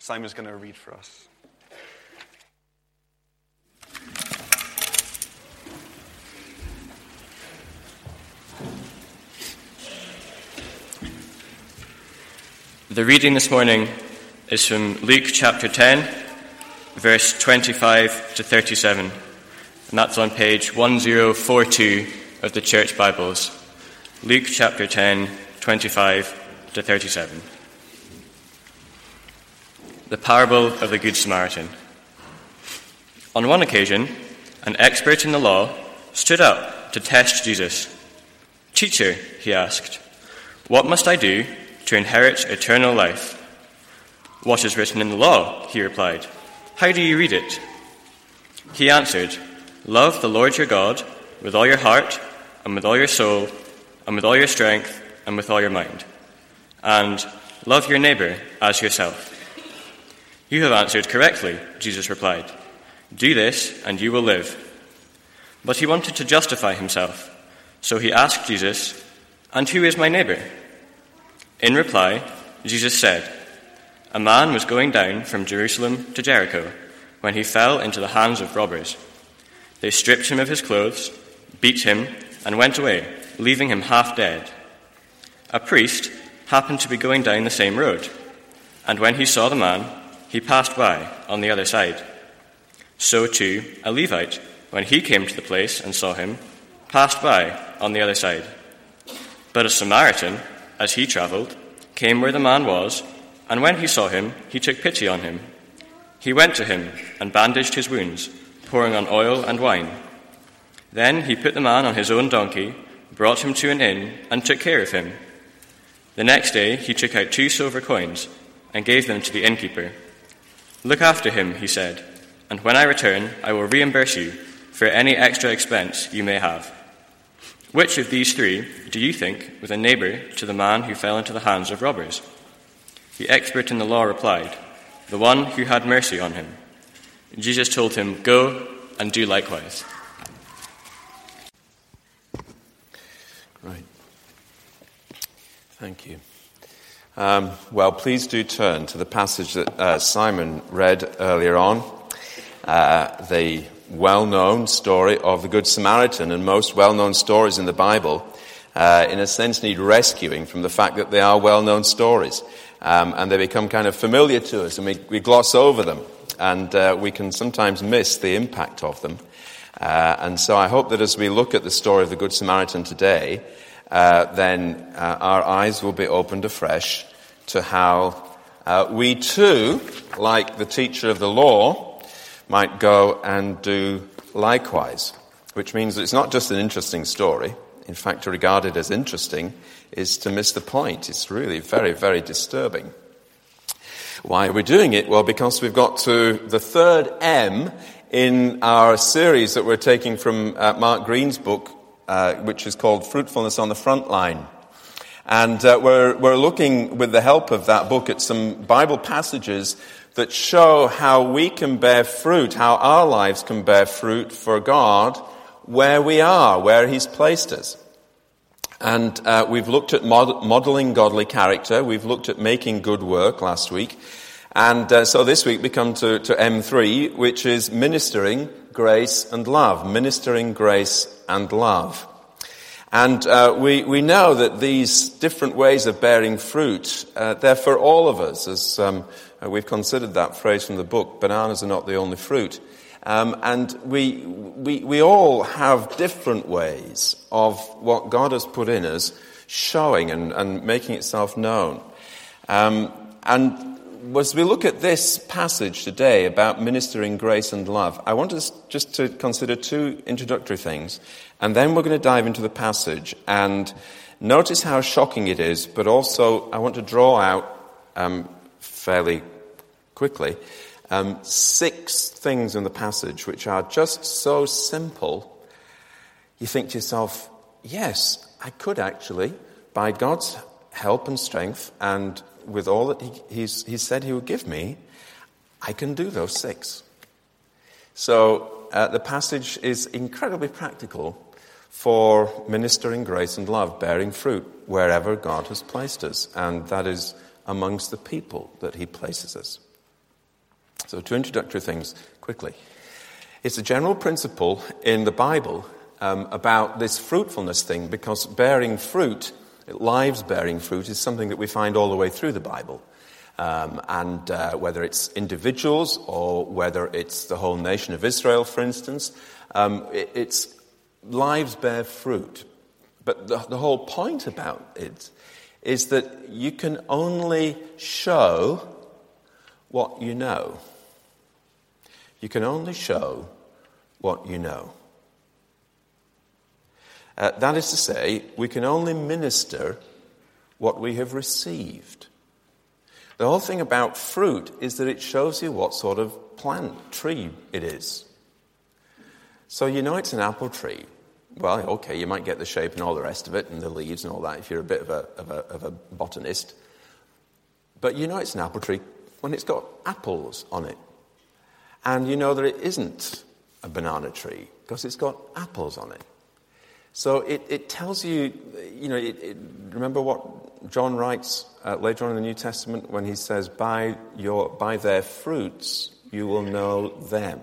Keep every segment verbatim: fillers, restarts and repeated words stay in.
Simon's going to read for us. The reading this morning is from Luke chapter ten, verse twenty-five to thirty-seven, and that's on page one thousand forty-two of the Church Bibles. Luke chapter ten, twenty-five to thirty-seven. The parable of the Good Samaritan. On one occasion, an expert in the law stood up to test Jesus. "Teacher," he asked, "what must I do to inherit eternal life?" "What is written in the law?" he replied. "How do you read it?" He answered, "Love the Lord your God with all your heart, and with all your soul, and with all your strength, and with all your mind. And love your neighbor as yourself." "You have answered correctly," Jesus replied. "Do this, and you will live." But he wanted to justify himself, so he asked Jesus, "And who is my neighbor?" In reply, Jesus said, "A man was going down from Jerusalem to Jericho when he fell into the hands of robbers. They stripped him of his clothes, beat him, and went away, leaving him half dead. A priest happened to be going down the same road, and when he saw the man, he passed by on the other side. So too, a Levite, when he came to the place and saw him, passed by on the other side. But a Samaritan, as he travelled, came where the man was, and when he saw him, he took pity on him. He went to him and bandaged his wounds, pouring on oil and wine. Then he put the man on his own donkey, brought him to an inn, and took care of him. The next day he took out two silver coins and gave them to the innkeeper. 'Look after him,' he said, 'and when I return, I will reimburse you for any extra expense you may have.' Which of these three do you think was a neighbor to the man who fell into the hands of robbers?" The expert in the law replied, "The one who had mercy on him." Jesus told him, "Go and do likewise." Right. Thank you. Um, well, please do turn to the passage that uh, Simon read earlier on, uh, the well-known story of the Good Samaritan, and most well-known stories in the Bible, uh, in a sense, need rescuing from the fact that they are well-known stories, um, and they become kind of familiar to us, and we, we gloss over them, and uh, we can sometimes miss the impact of them. Uh, and so I hope that as we look at the story of the Good Samaritan today, uh, then uh, our eyes will be opened afresh to how uh, we too, like the teacher of the law, might go and do likewise, which means that it's not just an interesting story. In fact, to regard it as interesting is to miss the point. It's really very, very disturbing. Why are we doing it? Well, because we've got to the third M in our series that we're taking from uh, Mark Green's book, uh, which is called Fruitfulness on the Front Line. And uh, we're, we're looking, with the help of that book, at some Bible passages that show how we can bear fruit, how our lives can bear fruit for God where we are, where He's placed us. And uh, we've looked at mod- modeling godly character. We've looked at making good work last week. And uh, so this week we come to, to M three, which is ministering grace and love. Ministering grace and love. And uh, we, we know that these different ways of bearing fruit, uh, they're for all of us, as um, we've considered that phrase from the book, bananas are not the only fruit. Um, and we, we, we all have different ways of what God has put in us showing and, and making itself known. Um, and as we look at this passage today about ministering grace and love, I want us just to consider two introductory things. And then we're going to dive into the passage and notice how shocking it is, but also I want to draw out um, fairly quickly um, six things in the passage which are just so simple. You think to yourself, yes, I could actually, by God's help and strength and with all that he, he's, he said he would give me, I can do those six. So uh, the passage is incredibly practical for ministering grace and love, bearing fruit wherever God has placed us, and that is amongst the people that he places us. So two introductory things quickly. It's a general principle in the Bible um, about this fruitfulness thing, because bearing fruit, lives bearing fruit, is something that we find all the way through the Bible. Um, and uh, whether it's individuals or whether it's the whole nation of Israel, for instance, um, it, it's lives bear fruit. But the, the whole point about it is that you can only show what you know. You can only show what you know. Uh, that is to say, we can only minister what we have received. The whole thing about fruit is that it shows you what sort of plant, tree it is. So you know it's an apple tree. Well, okay, you might get the shape and all the rest of it and the leaves and all that if you're a bit of a, of a, of a botanist. But you know it's an apple tree when it's got apples on it. And you know that it isn't a banana tree because it's got apples on it. So it, it tells you, you know, it, it, remember what John writes uh, later on in the New Testament when he says, by, your, by their fruits you will know them.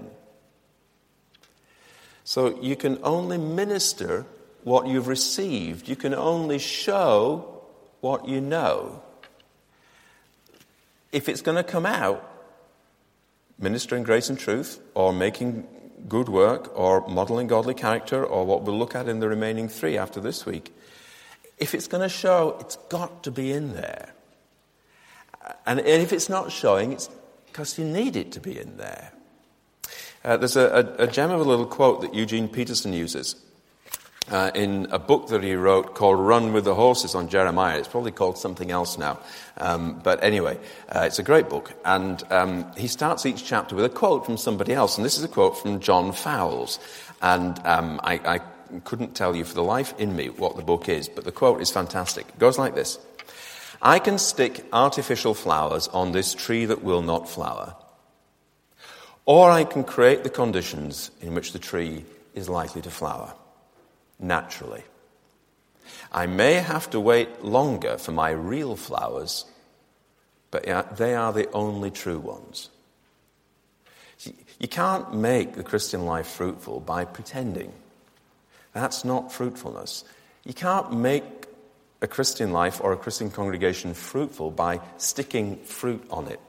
So you can only minister what you've received. You can only show what you know. If it's going to come out, ministering grace and truth, or making good work, or modeling godly character, or what we'll look at in the remaining three after this week, if it's going to show, it's got to be in there. And if it's not showing, it's because you need it to be in there. Uh, there's a, a, a gem of a little quote that Eugene Peterson uses uh, in a book that he wrote called Run with the Horses on Jeremiah. It's probably called something else now. Um, but anyway, uh, it's a great book. And um, he starts each chapter with a quote from somebody else. And this is a quote from John Fowles. And um, I, I couldn't tell you for the life in me what the book is, but the quote is fantastic. It goes like this. I can stick artificial flowers on this tree that will not flower. Or I can create the conditions in which the tree is likely to flower, naturally. I may have to wait longer for my real flowers, but they are the only true ones. You can't make the Christian life fruitful by pretending. That's not fruitfulness. You can't make a Christian life or a Christian congregation fruitful by sticking fruit on it.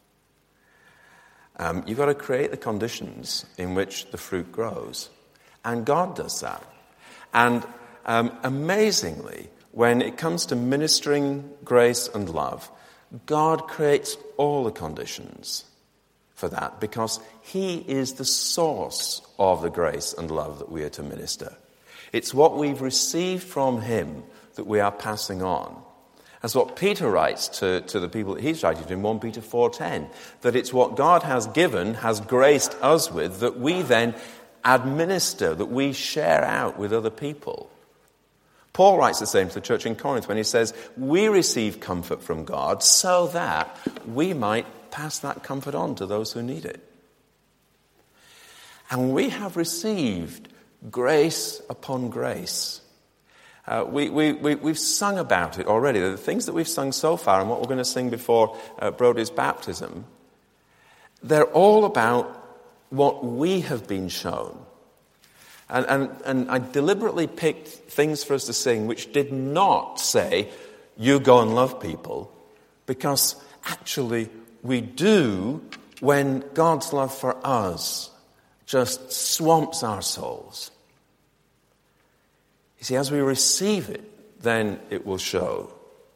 Um, you've got to create the conditions in which the fruit grows. And God does that. And um, amazingly, when it comes to ministering grace and love, God creates all the conditions for that because He is the source of the grace and love that we are to minister. It's what we've received from Him that we are passing on. That's what Peter writes to, to the people that he's writing to in First Peter four ten, that it's what God has given, has graced us with, that we then administer, that we share out with other people. Paul writes the same to the church in Corinth when he says, we receive comfort from God so that we might pass that comfort on to those who need it. And we have received grace upon grace. Uh, we, we, we, we've sung about it already. The things that we've sung so far and what we're going to sing before uh, Brody's baptism, they're all about what we have been shown. And, and, and I deliberately picked things for us to sing which did not say, you go and love people, because actually we do when God's love for us just swamps our souls. You see, as we receive it, then it will show.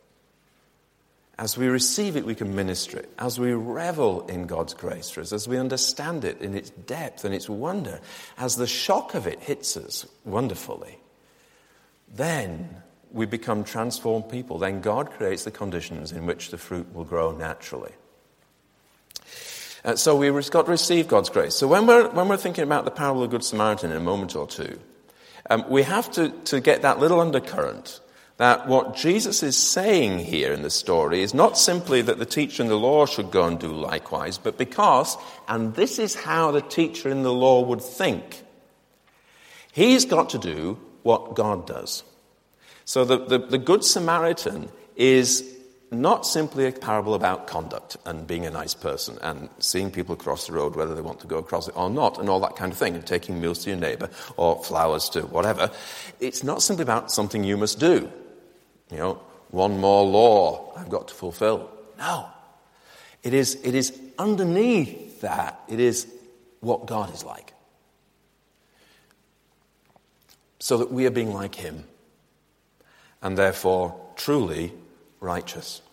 As we receive it, we can minister it. As we revel in God's grace for us, as we understand it in its depth and its wonder, as the shock of it hits us wonderfully, then we become transformed people. Then God creates the conditions in which the fruit will grow naturally. Uh, so we've got to receive God's grace. So when we're, when we're thinking about the parable of the Good Samaritan in a moment or two, Um, we have to, to get that little undercurrent that what Jesus is saying here in the story is not simply that the teacher in the law should go and do likewise, but because, and this is how the teacher in the law would think, he's got to do what God does. So the, the, the Good Samaritan is not simply a parable about conduct and being a nice person and seeing people across the road whether they want to go across it or not and all that kind of thing, and taking meals to your neighbour or flowers to whatever. It's not simply about something you must do. You know, one more law I've got to fulfill. No. It is, it is underneath that. It is what God is like. So that we are being like him. And therefore, truly righteous.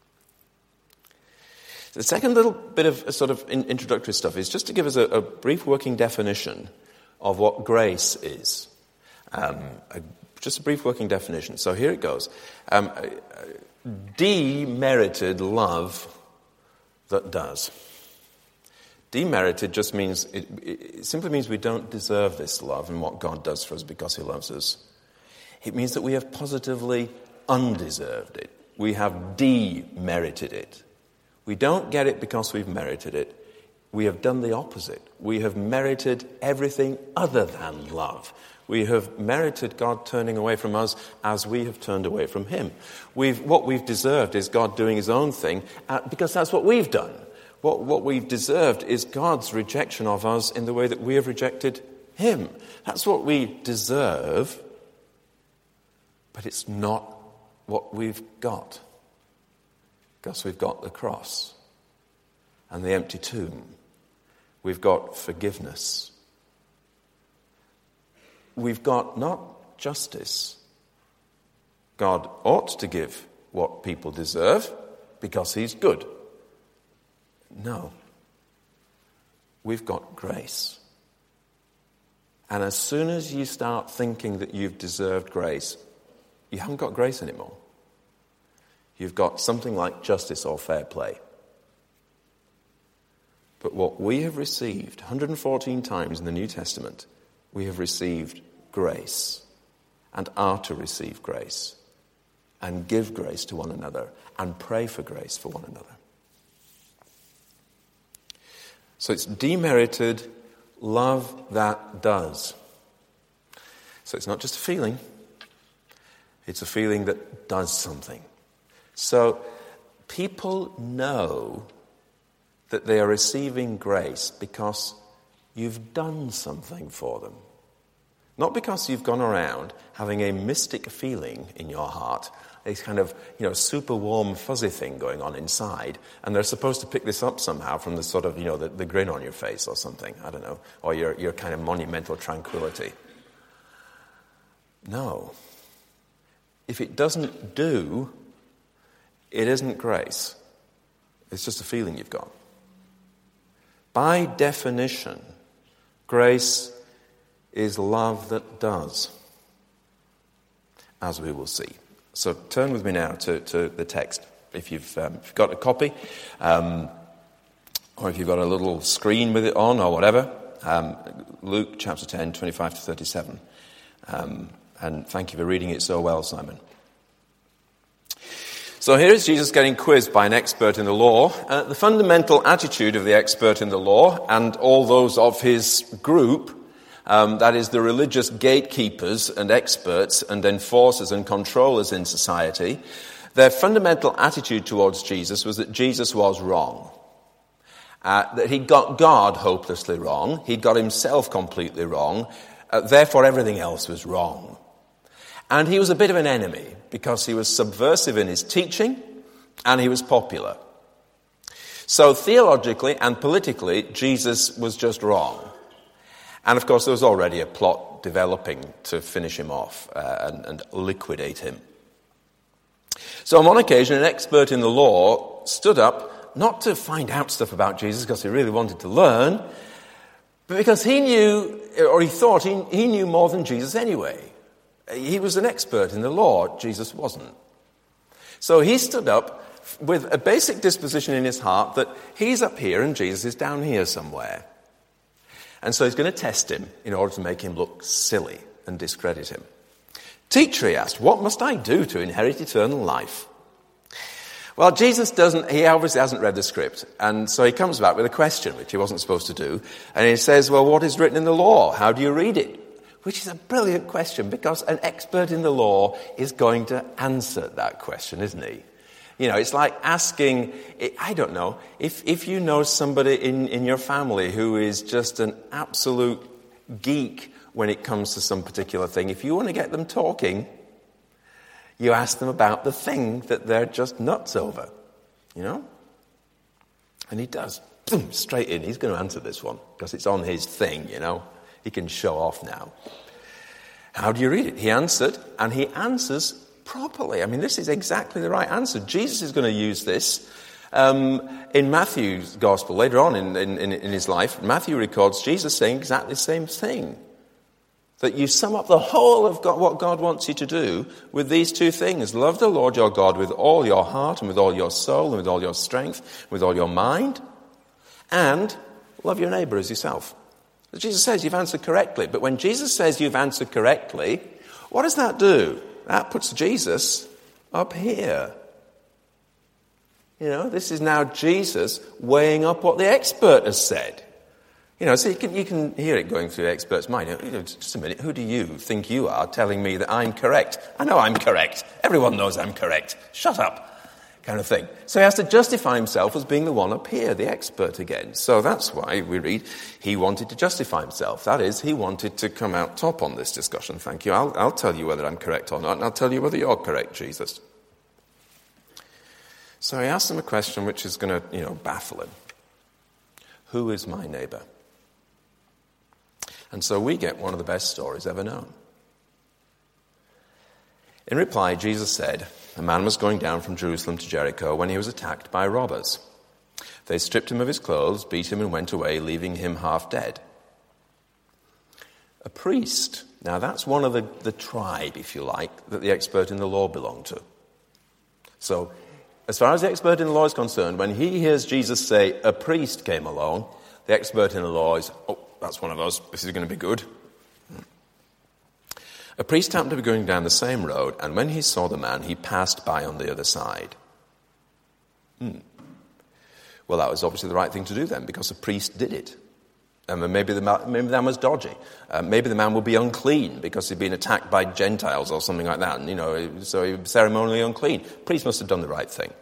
The second little bit of sort of introductory stuff is just to give us a, a brief working definition of what grace is. Um, a, just a brief working definition. So here it goes. Um, demerited love that does. Demerited just means, it, it simply means we don't deserve this love and what God does for us because he loves us. It means that we have positively undeserved it. We have demerited it. We don't get it because we've merited it. We have done the opposite. We have merited everything other than love. We have merited God turning away from us as we have turned away from him. We've, what we've deserved is God doing his own thing uh, because that's what we've done. What, what we've deserved is God's rejection of us in the way that we have rejected him. That's what we deserve, but it's not what we've got. Because we've got the cross and the empty tomb. We've got forgiveness. We've got not justice. God ought to give what people deserve because he's good. No. We've got grace. And as soon as you start thinking that you've deserved grace, you haven't got grace anymore. You've got something like justice or fair play. But what we have received, one hundred fourteen times in the New Testament, we have received grace and are to receive grace and give grace to one another and pray for grace for one another. So it's demerited love that does. So it's not just a feeling, it's a feeling that does something. So people know that they are receiving grace because you've done something for them. Not because you've gone around having a mystic feeling in your heart, a kind of, you know, super warm, fuzzy thing going on inside, and they're supposed to pick this up somehow from the sort of, you know, the, the grin on your face or something, I don't know, or your, your kind of monumental tranquility. No. If it doesn't do, it isn't grace. It's just a feeling you've got. By definition, grace is love that does, as we will see. So turn with me now to, to the text, if you've, um, if you've got a copy, um, or if you've got a little screen with it on or whatever. Um, Luke chapter ten, twenty-five to thirty-seven. Um, and thank you for reading it so well, Simon. So here is Jesus getting quizzed by an expert in the law. Uh, the fundamental attitude of the expert in the law and all those of his group, um, that is the religious gatekeepers and experts and enforcers and controllers in society, their fundamental attitude towards Jesus was that Jesus was wrong. Uh, that he'd got God hopelessly wrong, he'd got himself completely wrong, uh, therefore everything else was wrong. And he was a bit of an enemy because he was subversive in his teaching and he was popular. So theologically and politically, Jesus was just wrong. And of course, there was already a plot developing to finish him off uh, and, and liquidate him. So on one occasion, an expert in the law stood up, not to find out stuff about Jesus because he really wanted to learn, but because he knew, or he thought he, he knew more than Jesus anyway. He was an expert in the law, Jesus wasn't. So he stood up with a basic disposition in his heart that he's up here and Jesus is down here somewhere. And so he's going to test him in order to make him look silly and discredit him. Teacher, he asked, what must I do to inherit eternal life? Well, Jesus doesn't, he obviously hasn't read the script. And so he comes back with a question, which he wasn't supposed to do. And he says, well, what is written in the law? How do you read it? Which is a brilliant question because an expert in the law is going to answer that question, isn't he? You know, it's like asking, I don't know, if, if you know somebody in, in your family who is just an absolute geek when it comes to some particular thing, if you want to get them talking, you ask them about the thing that they're just nuts over, you know? And he does. Boom, straight in. He's going to answer this one because it's on his thing, you know. He can show off now. How do you read it? He answered, and he answers properly. I mean, this is exactly the right answer. Jesus is going to use this. Um, in Matthew's gospel, later on in, in, in his life, Matthew records Jesus saying exactly the same thing. That you sum up the whole of God, what God wants you to do with these two things. Love the Lord your God with all your heart and with all your soul and with all your strength, with all your mind. And love your neighbour as yourself. As Jesus says, you've answered correctly. But when Jesus says you've answered correctly, what does that do? That puts Jesus up here. You know, this is now Jesus weighing up what the expert has said. You know, so you can, you can hear it going through the expert's mind. You know, just a minute, who do you think you are telling me that I'm correct? I know I'm correct. Everyone knows I'm correct. Shut up. Kind of thing. So he has to justify himself as being the one up here, the expert again. So that's why we read, he wanted to justify himself. That is, he wanted to come out top on this discussion. Thank you. I'll, I'll tell you whether I'm correct or not, and I'll tell you whether you're correct, Jesus. So he asked him a question which is going to, you know, baffle him. Who is my neighbour? And so we get one of the best stories ever known. In reply, Jesus said, a man was going down from Jerusalem to Jericho when he was attacked by robbers. They stripped him of his clothes, beat him, and went away, leaving him half dead. A priest, now that's one of the, the tribe, if you like, that the expert in the law belonged to. So, as far as the expert in the law is concerned, when he hears Jesus say, a priest came along, the expert in the law is, oh, that's one of us, this is going to be good. A priest happened to be going down the same road, and when he saw the man, he passed by on the other side. Hmm. Well, that was obviously the right thing to do then, because the priest did it. Um, maybe, the man, maybe the man was dodgy. Uh, maybe the man would be unclean because he'd been attacked by Gentiles or something like that, and, you know, so he was ceremonially unclean. The priest must have done the right thing.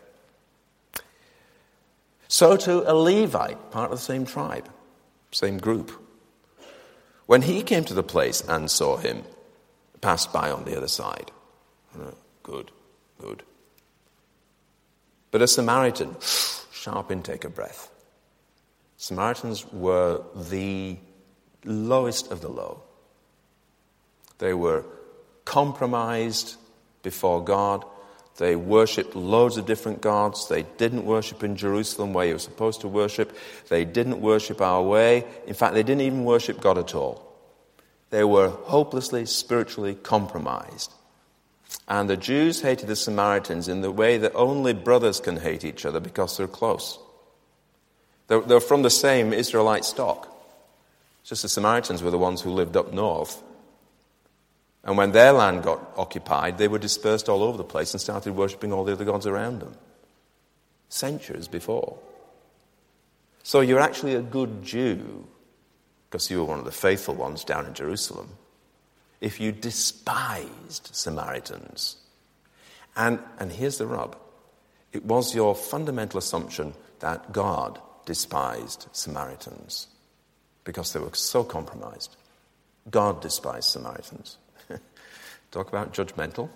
So to a Levite, part of the same tribe, same group. When he came to the place and saw him, passed by on the other side. Good, good. But a Samaritan, sharp intake of breath. Samaritans were the lowest of the low. They were compromised before God. They worshipped loads of different gods. They didn't worship in Jerusalem where you were supposed to worship. They didn't worship our way. In fact, they didn't even worship God at all. They were hopelessly spiritually compromised. And the Jews hated the Samaritans in the way that only brothers can hate each other because they're close. They're, they're from the same Israelite stock. It's just the Samaritans were the ones who lived up north. And when their land got occupied, they were dispersed all over the place and started worshipping all the other gods around them. Centuries before. So you're actually a good Jew, because you were one of the faithful ones down in Jerusalem, if you despised Samaritans. And, and here's the rub. It was your fundamental assumption that God despised Samaritans because they were so compromised. God despised Samaritans. Talk about judgmental.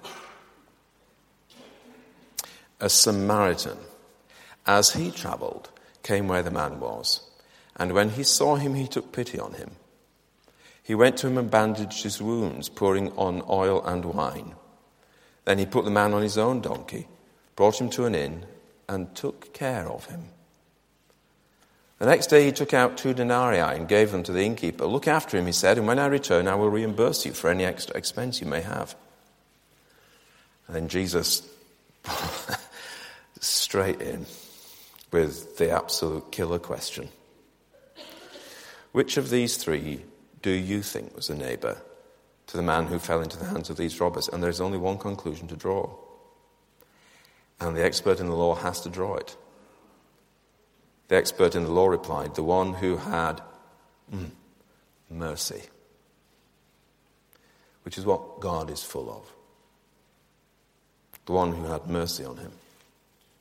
A Samaritan, as he travelled, came where the man was. And when he saw him, he took pity on him. He went to him and bandaged his wounds, pouring on oil and wine. Then he put the man on his own donkey, brought him to an inn, and took care of him. The next day he took out two denarii and gave them to the innkeeper. Look after him, he said, and when I return I will reimburse you for any extra expense you may have. And then Jesus, straight in with the absolute killer question. Which of these three do you think was a neighbour to the man who fell into the hands of these robbers? And there's only one conclusion to draw. And the expert in the law has to draw it. The expert in the law replied, the one who had mm, mercy, which is what God is full of. The one who had mercy on him.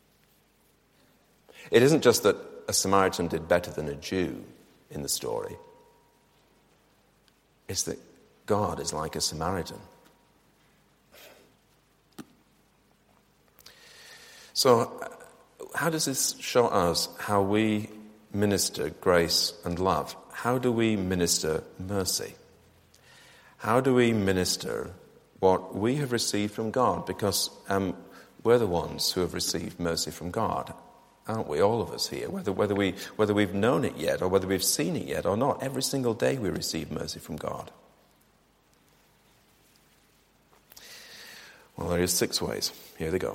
It isn't just that a Samaritan did better than a Jew in the story. It's that God is like a Samaritan. So, how does this show us how we minister grace and love? How do we minister mercy? How do we minister what we have received from God? Because um, we're the ones who have received mercy from God, aren't we? All of us here, whether whether we whether we've known it yet or whether we've seen it yet or not. Every single day we receive mercy from God. Well, there is six ways. Here they go.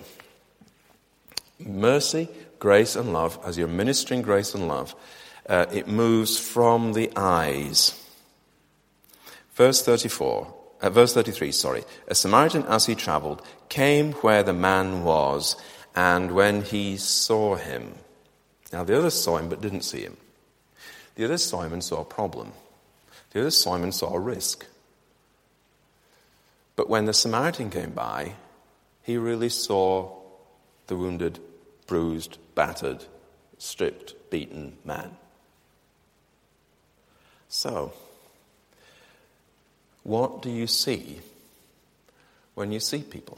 Mercy, grace and love. As you're ministering grace and love, uh, it moves from the eyes. Verse thirty-four, uh, verse thirty-three, sorry. A Samaritan, as he travelled, came where the man was, and when he saw him. Now the others saw him but didn't see him. The others saw him and saw a problem. The others saw him and saw a risk. But when the Samaritan came by, he really saw the wounded, bruised, battered, stripped, beaten man. So, what do you see when you see people?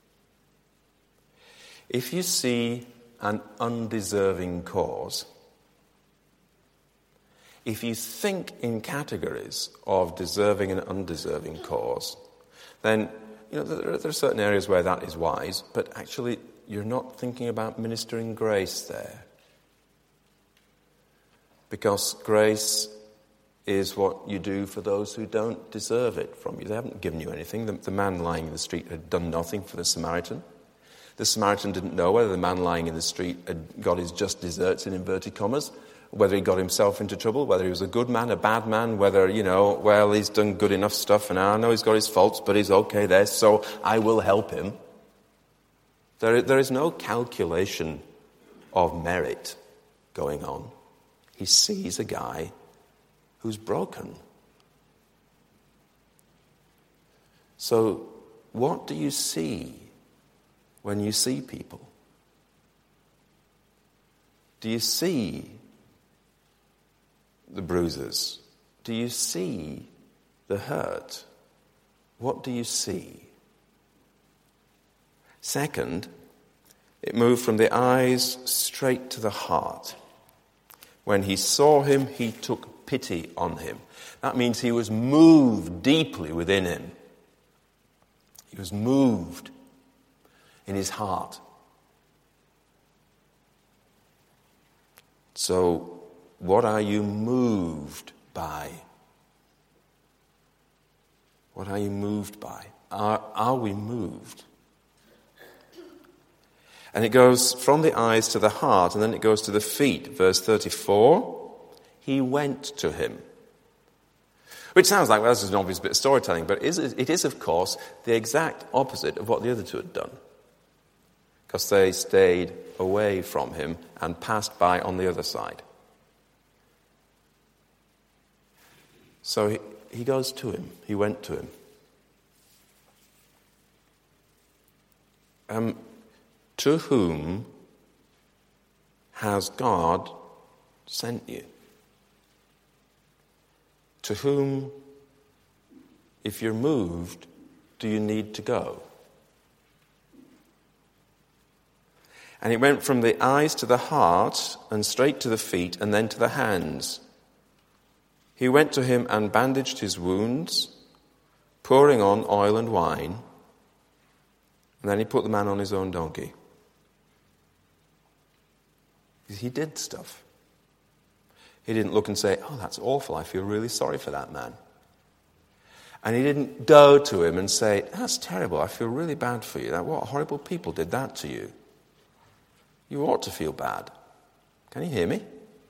If you see an undeserving cause, if you think in categories of deserving and undeserving cause, then you know there, there are certain areas where that is wise, but actually you're not thinking about ministering grace there. Because grace is what you do for those who don't deserve it from you. They haven't given you anything. The, the man lying in the street had done nothing for the Samaritan. The Samaritan didn't know whether the man lying in the street had got his just desserts, in inverted commas, whether he got himself into trouble, whether he was a good man, a bad man, whether, you know, well, he's done good enough stuff and I know he's got his faults, but he's okay there, so I will help him. There, there is no calculation of merit going on. He sees a guy who's broken. So, what do you see when you see people? Do you see the bruises? Do you see the hurt? What do you see? Second, it moved from the eyes straight to the heart. When he saw him, he took pity on him. That means he was moved deeply within him. He was moved in his heart. So, what are you moved by? What are you moved by? Are, are we moved? And it goes from the eyes to the heart, and then it goes to the feet. Verse thirty-four, he went to him. Which sounds like, well, this is an obvious bit of storytelling, but it is, it is, of course, the exact opposite of what the other two had done. Because they stayed away from him and passed by on the other side. So he, he goes to him. He went to him. Um, to whom has God sent you? To whom, if you're moved, do you need to go? And it went from the eyes to the heart, and straight to the feet, and then to the hands. He went to him and bandaged his wounds, pouring on oil and wine, and then he put the man on his own donkey. He did stuff. He didn't look and say, oh, that's awful, I feel really sorry for that man. And he didn't go to him and say, that's terrible, I feel really bad for you. What horrible people did that to you? You ought to feel bad. Can you hear me?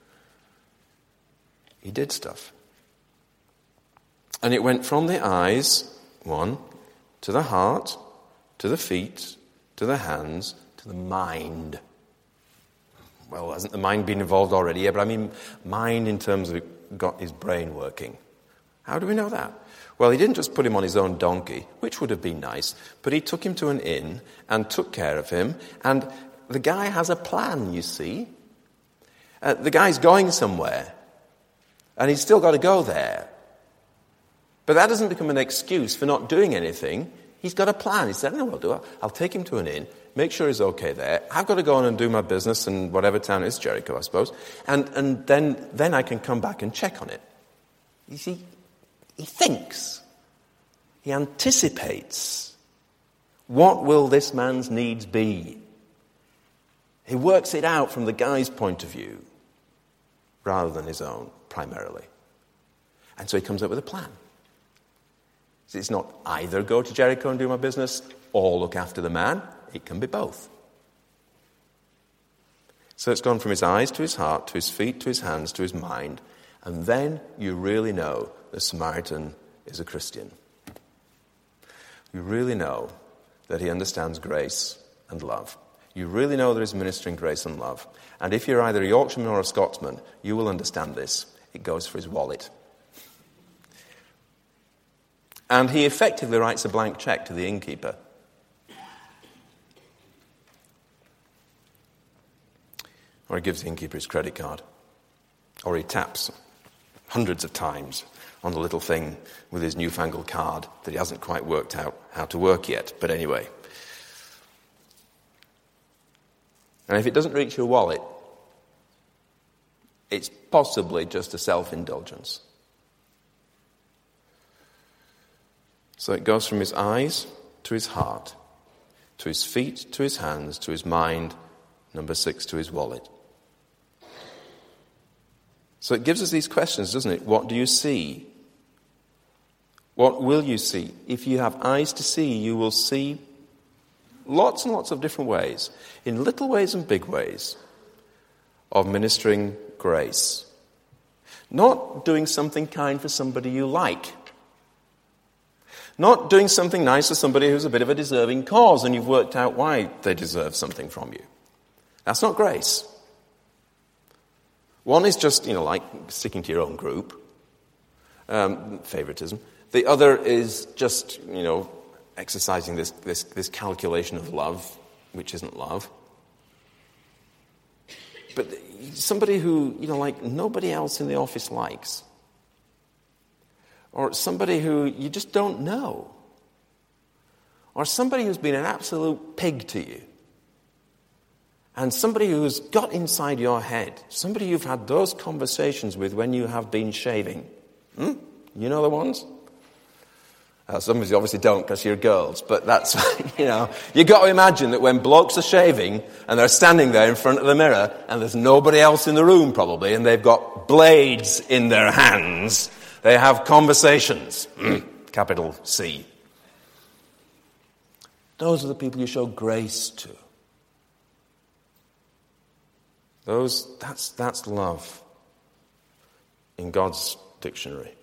He did stuff. And it went from the eyes, one, to the heart, to the feet, to the hands, to the mind. Well, hasn't the mind been involved already? Yeah, but I mean mind in terms of it got his brain working. How do we know that? Well, he didn't just put him on his own donkey, which would have been nice, but he took him to an inn and took care of him. And the guy has a plan, you see. Uh, the guy's going somewhere, and he's still got to go there. But that doesn't become an excuse for not doing anything. He's got a plan. He said, no, I'll do it. I'll take him to an inn, make sure he's okay there. I've got to go on and do my business in whatever town it is, Jericho, I suppose. And, and then, then I can come back and check on it. You see, he thinks. He anticipates. What will this man's needs be? He works it out from the guy's point of view rather than his own, primarily. And so he comes up with a plan. It's not either go to Jericho and do my business or look after the man. It can be both. So it's gone from his eyes to his heart, to his feet, to his hands, to his mind. And then you really know the Samaritan is a Christian. You really know that he understands grace and love. You really know that he's ministering grace and love. And if you're either a Yorkshireman or a Scotsman, you will understand this. It goes for his wallet. And he effectively writes a blank check to the innkeeper. Or he gives the innkeeper his credit card. Or he taps hundreds of times on the little thing with his newfangled card that he hasn't quite worked out how to work yet. But anyway. And if it doesn't reach your wallet, it's possibly just a self-indulgence. So it goes from his eyes to his heart, to his feet, to his hands, to his mind, number six, to his wallet. So it gives us these questions, doesn't it? What do you see? What will you see? If you have eyes to see, you will see lots and lots of different ways, in little ways and big ways, of ministering grace. Not doing something kind for somebody you like. Not doing something nice for somebody who's a bit of a deserving cause and you've worked out why they deserve something from you. That's not grace. One is just, you know, like sticking to your own group, um, favoritism. The other is just, you know, exercising this, this, this calculation of love, which isn't love. But somebody who, you know, like nobody else in the office likes. Or somebody who you just don't know. Or somebody who's been an absolute pig to you. And somebody who's got inside your head. Somebody you've had those conversations with when you have been shaving. Hmm? You know the ones? Uh, some of you obviously don't because you're girls. But that's, you know, you've got to imagine that when blokes are shaving and they're standing there in front of the mirror and there's nobody else in the room probably and they've got blades in their hands, they have conversations. Capital C. Those are the people you show grace to. Those, that's, that's love in God's dictionary.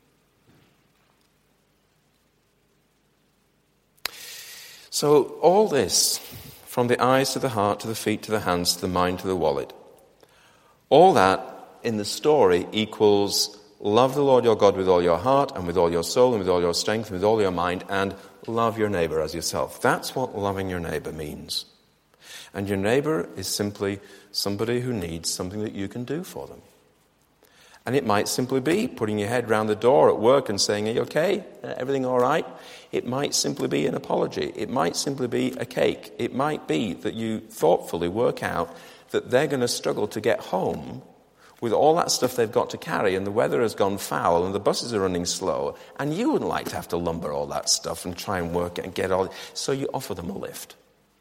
So all this, from the eyes to the heart, to the feet, to the hands, to the mind, to the wallet, all that in the story equals love the Lord your God with all your heart and with all your soul and with all your strength and with all your mind, and love your neighbor as yourself. That's what loving your neighbor means. And your neighbor is simply somebody who needs something that you can do for them. And it might simply be putting your head round the door at work and saying, are you okay? Everything all right? It might simply be an apology. It might simply be a cake. It might be that you thoughtfully work out that they're going to struggle to get home with all that stuff they've got to carry, and the weather has gone foul and the buses are running slow, and you wouldn't like to have to lumber all that stuff and try and work it and get all... So you offer them a lift.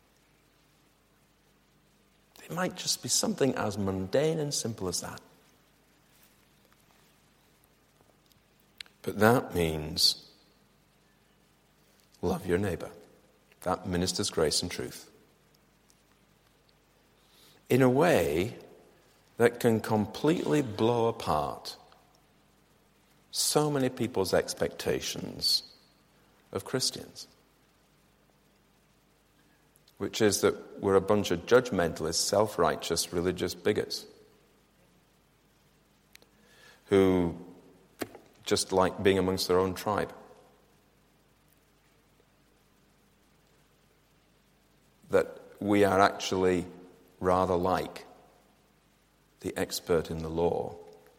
It might just be something as mundane and simple as that. But that means love your neighbor. That ministers grace and truth. In a way that can completely blow apart so many people's expectations of Christians. Which is that we're a bunch of judgmentalist, self-righteous, religious bigots who just like being amongst their own tribe. That we are actually rather like the expert in the law,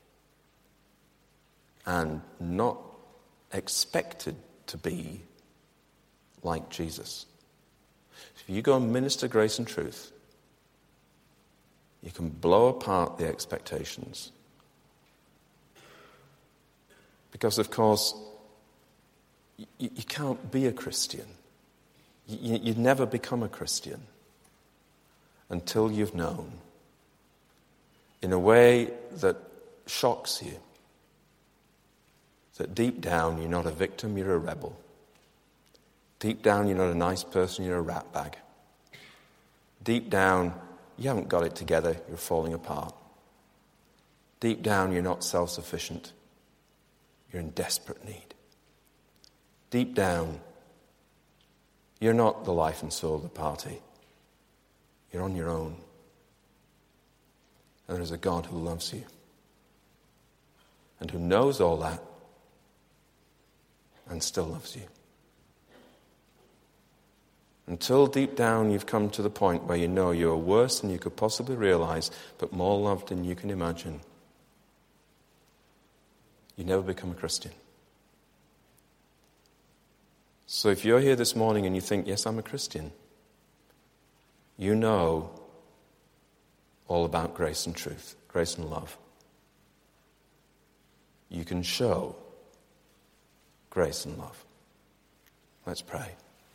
and not expected to be like Jesus. If you go and minister grace and truth, you can blow apart the expectations. Because, of course, you, you can't be a Christian. You, you'd never become a Christian until you've known, in a way that shocks you, that deep down you're not a victim, you're a rebel. Deep down you're not a nice person, you're a ratbag. Deep down you haven't got it together, you're falling apart. Deep down you're not self-sufficient, you're in desperate need. Deep down you're not the life and soul of the party, you're on your own. And there's a God who loves you and who knows all that and still loves you. Until deep down you've come to the point where you know you're worse than you could possibly realize, but more loved than you can imagine, you never become a Christian. So if you're here this morning and you think, yes, I'm a Christian, you know all about grace and truth, grace and love. You can show grace and love. Let's pray.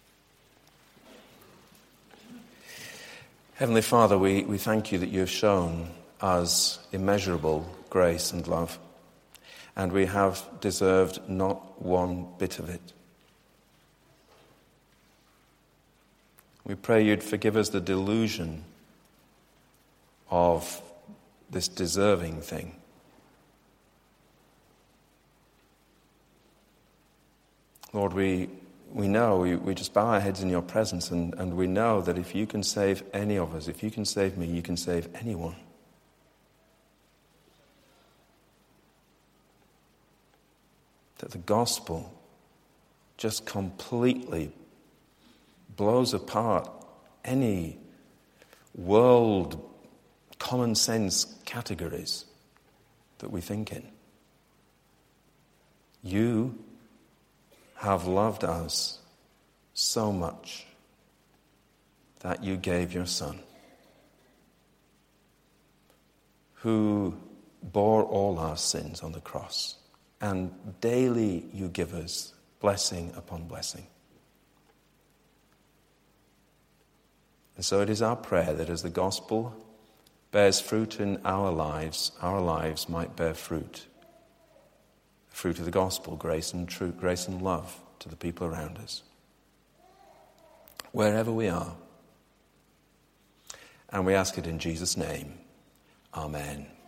Heavenly Father, we, we thank you that you have shown us immeasurable grace and love, and we have deserved not one bit of it. We pray you'd forgive us the delusion of this deserving thing. Lord, we we know, we, we just bow our heads in your presence, and, and we know that if you can save any of us, if you can save me, you can save anyone. That the gospel just completely blows apart any world common sense categories that we think in. You have loved us so much that you gave your Son, who bore all our sins on the cross, and daily you give us blessing upon blessing. And so it is our prayer that as the gospel bears fruit in our lives, our lives might bear fruit. The fruit of the gospel, grace and truth, grace and love to the people around us. Wherever we are. And we ask it in Jesus' name. Amen.